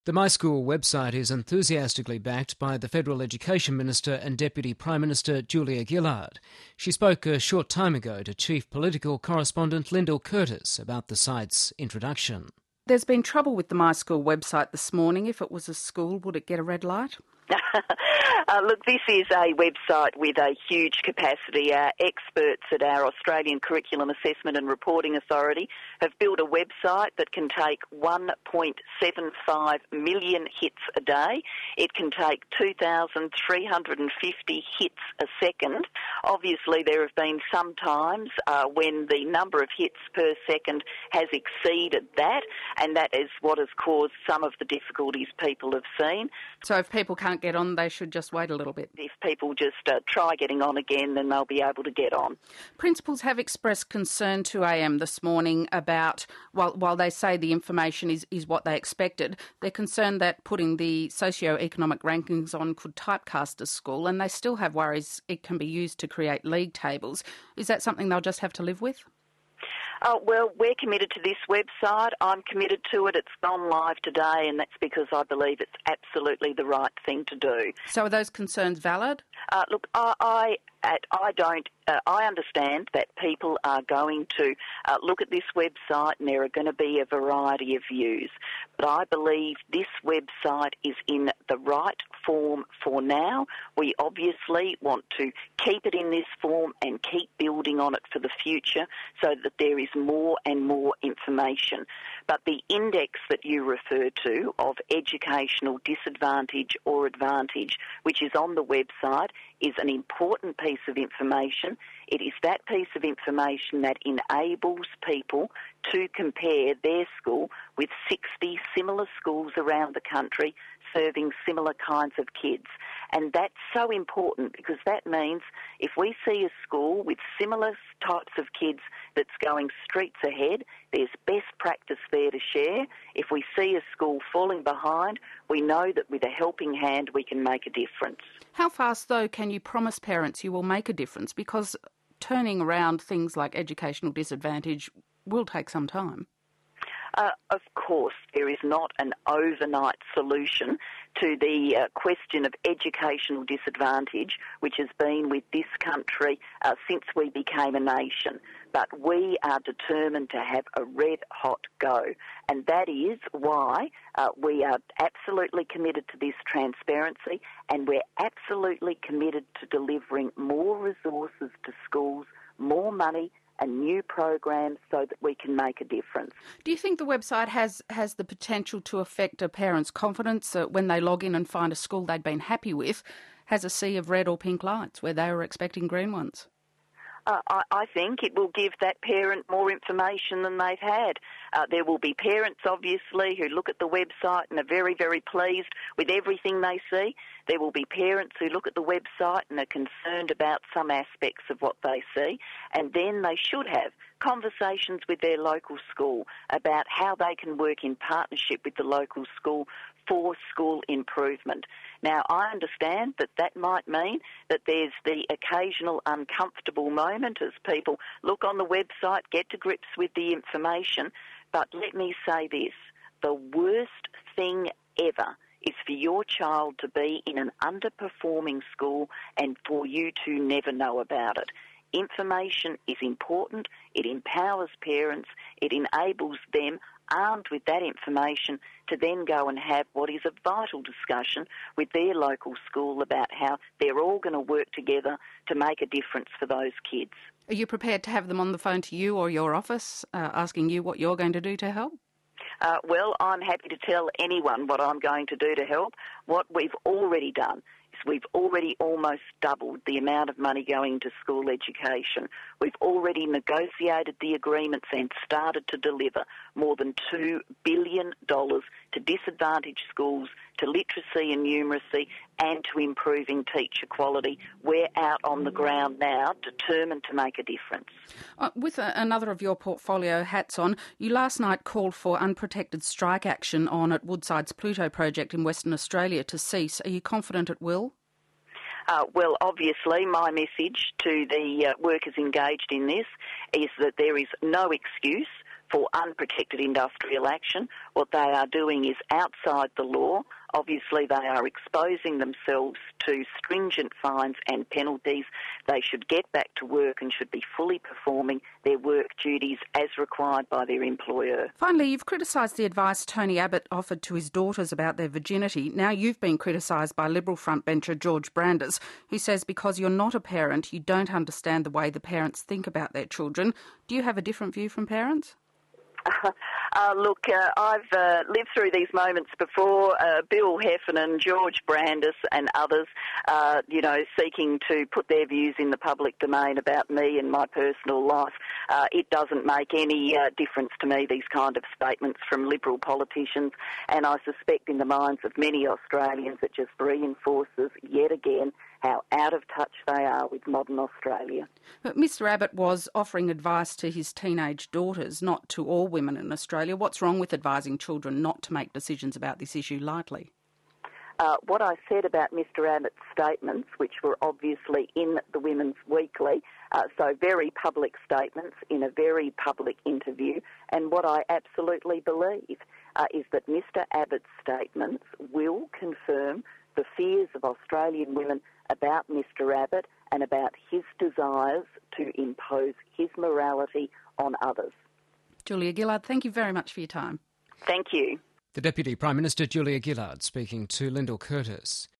The My School website is enthusiastically backed by the Federal Education Minister and Deputy Prime Minister Julia Gillard. She spoke a short time ago to Chief Political Correspondent Lyndall Curtis about the site's introduction. There's been trouble with the My School website this morning. If it was a school, would it get a red light? Look, this is a website with a huge capacity. Our experts at our Australian Curriculum Assessment and Reporting Authority have built a website that can take 1.75 million hits a day. It can take 2,350 hits a second. Obviously, there have been some times when the number of hits per second has exceeded that, and that is what has caused some of the difficulties people have seen. So if people can't get on, they should just wait a little bit. If people just try getting on again, then they'll be able to get on. Principals have expressed concern to AM this morning about, while they say the information is what they expected, they're concerned that putting the socio-economic rankings on could typecast a school, and they still have worries it can be used to create league tables. Is that something they'll just have to live with? Well, we're committed to this website. I'm committed to it. It's gone live today, and that's because I believe it's absolutely the right thing to do. So are those concerns valid? Look, I understand that people are going to look at this website and there are going to be a variety of views. But I believe this website is in the right form for now. We obviously want to keep it in this form and keep building on it for the future so that there is more and more information. But the index that you refer to of educational disadvantage or advantage, which is on the website, is an important piece of information. It is that piece of information that enables people to compare their school with 60 similar schools around the country serving similar kinds of kids. And that's so important because that means if we see a school with similar types of kids that's going streets ahead, there's best practice there to share. If we see a school falling behind, we know that with a helping hand we can make a difference. How fast, though, can you promise parents you will make a difference? Because turning around things like educational disadvantage will take some time. Of course, there is not an overnight solution to the question of educational disadvantage, which has been with this country since we became a nation. But we are determined to have a red-hot go, and that is why we are absolutely committed to this transparency, and we're absolutely committed to delivering more resources to schools, more money, and new programs so that we can make a difference. Do you think the website has the potential to affect a parent's confidence when they log in and find a school they'd been happy with has a sea of red or pink lights where they were expecting green ones? I think it will give that parent more information than they've had. There will be parents, obviously, who look at the website and are very, very pleased with everything they see. There will be parents who look at the website and are concerned about some aspects of what they see. And then they should have conversations with their local school about how they can work in partnership with the local school for school improvement. Now, I understand that that might mean that there's the occasional uncomfortable moment as people look on the website, get to grips with the information, but let me say this, the worst thing ever is for your child to be in an underperforming school and for you to never know about it. Information is important, it empowers parents, it enables them, armed with that information, to then go and have what is a vital discussion with their local school about how they're all going to work together to make a difference for those kids. Are you prepared to have them on the phone to you or your office asking you what you're going to do to help? Well, I'm happy to tell anyone what I'm going to do to help. What we've already done is we've already almost doubled the amount of money going to school education. We've already negotiated the agreements and started to deliver more than $2 billion to disadvantaged schools, to literacy and numeracy, and to improving teacher quality. We're out on the ground now, determined to make a difference. With another of your portfolio hats on, you last night called for unprotected strike action on at Woodside's Pluto project in Western Australia to cease. Are you confident it will? Well, obviously, my message to the workers engaged in this is that there is no excuse for unprotected industrial action. What they are doing is outside the law. Obviously, they are exposing themselves to stringent fines and penalties. They should get back to work and should be fully performing their work duties as required by their employer. Finally, you've criticised the advice Tony Abbott offered to his daughters about their virginity. Now you've been criticised by Liberal frontbencher George Brandis, who says because you're not a parent, you don't understand the way the parents think about their children. Do you have a different view from parents? Look, I've lived through these moments before. Bill Heffernan, George Brandis and others, seeking to put their views in the public domain about me and my personal life. It doesn't make any difference to me, these kind of statements from Liberal politicians, and I suspect in the minds of many Australians it just reinforces yet again how out of touch they are with modern Australia. But Mr Abbott was offering advice to his teenage daughters, not to all women in Australia. What's wrong with advising children not to make decisions about this issue lightly? What I said about Mr Abbott's statements, which were obviously in the Women's Weekly, so very public statements in a very public interview, and what I absolutely believe is that Mr Abbott's statements will confirm the fears of Australian women about Mr Abbott and about his desires to impose his morality on others. Julia Gillard, thank you very much for your time. Thank you. The Deputy Prime Minister Julia Gillard speaking to Lyndall Curtis.